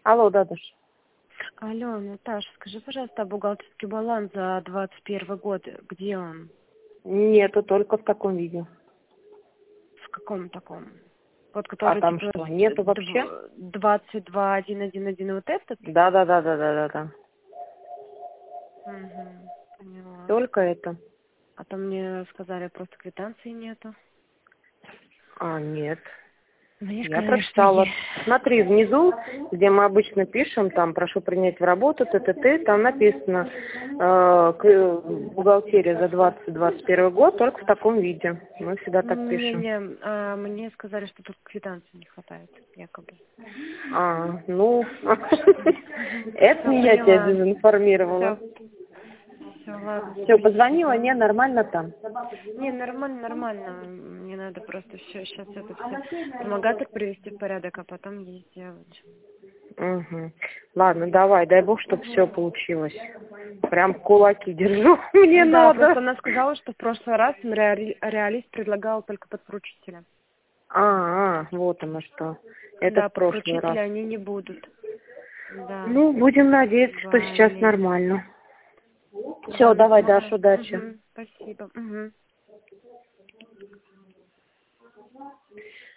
Алло, да, Даш. Алло, Наташа, скажи, пожалуйста, бухгалтерский баланс за 21 год, где он? Нету, только в таком виде. В каком таком? Вот А который там типа что, нету вообще? 22.1.1.1 вот этот? Да. Угу, поняла. Только это. А то мне сказали, просто квитанции нету. А, нет. Мне Я сказали, что прочитала. есть. Смотри, внизу, где мы обычно пишем, там, прошу принять в работу, там написано бухгалтерия за 2021 год, только в таком виде. Мы всегда так пишем. Не-не, мне сказали, что тут квитанции не хватает, якобы. А, ну, это Все, не я тебя поняла. дезинформировала. Все, ладно, Все, позвонила, спасибо. не, нормально там. Не, нормально, нормально. Мне надо просто все сейчас это все помогать привести в порядок, а потом ей сделать. Угу. Ладно, давай, дай бог, чтобы все Мгм. получилось. Прям кулаки держу, мне Да, просто надо. она сказала, что в прошлый раз им реалист предлагал только подпоручителя. Вот оно что. Это Да, в прошлый подпоручителя раз. они не будут. Да. Ну, будем надеяться, что сейчас Блин. нормально. Все, Ладно, давай, Даш, тогда. удачи. Спасибо. Мгм.